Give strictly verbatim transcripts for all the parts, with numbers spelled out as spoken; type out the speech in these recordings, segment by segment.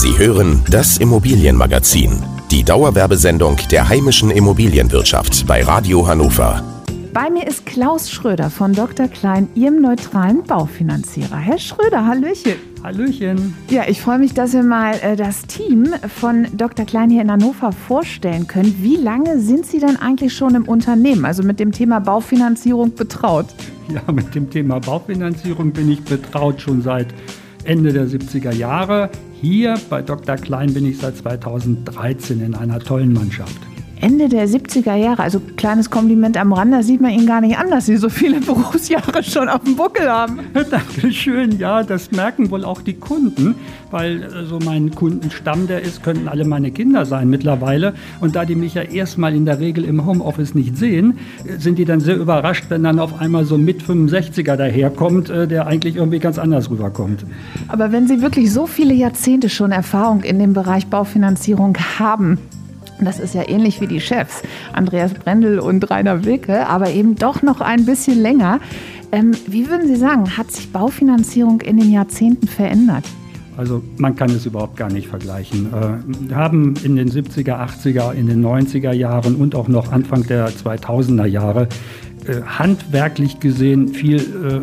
Sie hören das Immobilienmagazin, die Dauerwerbesendung der heimischen Immobilienwirtschaft bei Radio Hannover. Bei mir ist Klaus Schröder von Doktor Klein, Ihrem neutralen Baufinanzierer. Herr Schröder, hallöchen. Hallöchen. Ja, ich freue mich, dass wir mal äh, das Team von Doktor Klein hier in Hannover vorstellen können. Wie lange sind Sie denn eigentlich schon im Unternehmen, also mit dem Thema Baufinanzierung betraut? Ja, mit dem Thema Baufinanzierung bin ich betraut schon seit Ende der siebziger Jahre. Hier bei Doktor Klein bin ich seit zweitausenddreizehn in einer tollen Mannschaft. Ende der siebziger Jahre, also kleines Kompliment am Rande, da sieht man Ihnen gar nicht an, dass Sie so viele Berufsjahre schon auf dem Buckel haben. Dankeschön, ja, das merken wohl auch die Kunden, weil so mein Kundenstamm, der ist, könnten alle meine Kinder sein mittlerweile. Und da die mich ja erstmal in der Regel im Homeoffice nicht sehen, sind die dann sehr überrascht, wenn dann auf einmal so ein mit fünfundsechziger daherkommt, der eigentlich irgendwie ganz anders rüberkommt. Aber wenn Sie wirklich so viele Jahrzehnte schon Erfahrung in dem Bereich Baufinanzierung haben, das ist ja ähnlich wie die Chefs, Andreas Brendel und Rainer Wilke, aber eben doch noch ein bisschen länger. Ähm, wie würden Sie sagen, hat sich Baufinanzierung in den Jahrzehnten verändert? Also man kann es überhaupt gar nicht vergleichen. Wir haben in den siebziger, achtziger, in den neunziger Jahren und auch noch Anfang der zweitausender Jahre handwerklich gesehen viel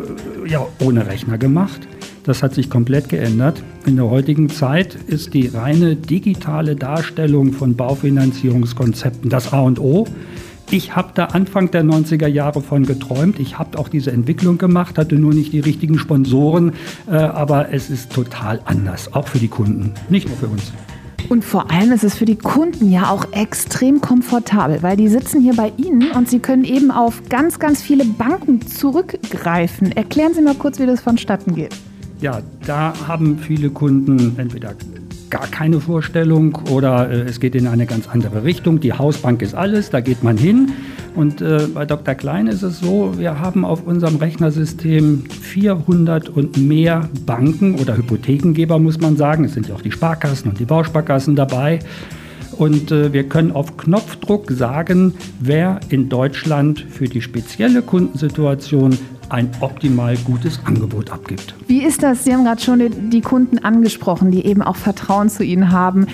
ja, ohne Rechner gemacht. Das hat sich komplett geändert. In der heutigen Zeit ist die reine digitale Darstellung von Baufinanzierungskonzepten das A und O. Ich habe da Anfang der neunziger Jahre von geträumt. Ich habe auch diese Entwicklung gemacht, hatte nur nicht die richtigen Sponsoren. Äh, aber es ist total anders, auch für die Kunden, nicht nur für uns. Und vor allem ist es für die Kunden ja auch extrem komfortabel, weil die sitzen hier bei Ihnen und Sie können eben auf ganz, ganz viele Banken zurückgreifen. Erklären Sie mal kurz, wie das vonstatten geht. Ja, da haben viele Kunden entweder gar keine Vorstellung oder äh, es geht in eine ganz andere Richtung. Die Hausbank ist alles, da geht man hin. Und äh, bei Doktor Klein ist es so, wir haben auf unserem Rechnersystem vierhundert und mehr Banken oder Hypothekengeber, muss man sagen. Es sind ja auch die Sparkassen und die Bausparkassen dabei. Und äh, wir können auf Knopfdruck sagen, wer in Deutschland für die spezielle Kundensituation ein optimal gutes Angebot abgibt. Wie ist das? Sie haben gerade schon die, die Kunden angesprochen, die eben auch Vertrauen zu Ihnen haben.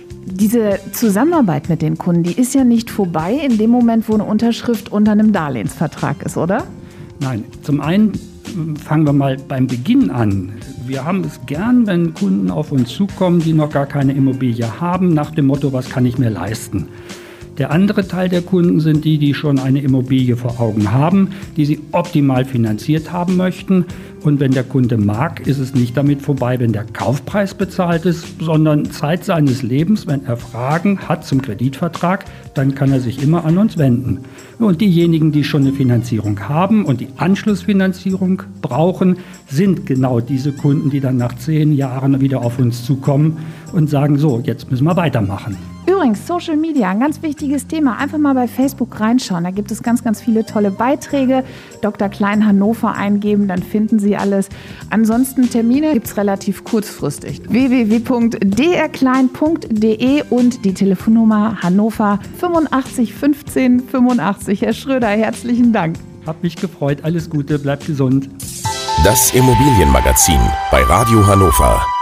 Diese Zusammenarbeit mit den Kunden, die ist ja nicht vorbei in dem Moment, wo eine Unterschrift unter einem Darlehensvertrag ist, oder? Nein, zum einen fangen wir mal beim Beginn an. Wir haben es gern, wenn Kunden auf uns zukommen, die noch gar keine Immobilie haben, nach dem Motto, was kann ich mir leisten? Der andere Teil der Kunden sind die, die schon eine Immobilie vor Augen haben, die sie optimal finanziert haben möchten. Und wenn der Kunde mag, ist es nicht damit vorbei, wenn der Kaufpreis bezahlt ist, sondern Zeit seines Lebens, wenn er Fragen hat zum Kreditvertrag, dann kann er sich immer an uns wenden. Und diejenigen, die schon eine Finanzierung haben und die Anschlussfinanzierung brauchen, sind genau diese Kunden, die dann nach zehn Jahren wieder auf uns zukommen und sagen, so, jetzt müssen wir weitermachen. Übrigens, Social Media, ein ganz wichtiges Thema. Einfach mal bei Facebook reinschauen. Da gibt es ganz, ganz viele tolle Beiträge. Doktor Klein Hannover eingeben, dann finden Sie alles. Ansonsten Termine gibt es relativ kurzfristig. w w w punkt d r klein punkt d e und die Telefonnummer Hannover fünfundachtzig fünfzehn fünfundachtzig. Herr Schröder, herzlichen Dank. Hab mich gefreut. Alles Gute, bleibt gesund. Das Immobilienmagazin bei Radio Hannover.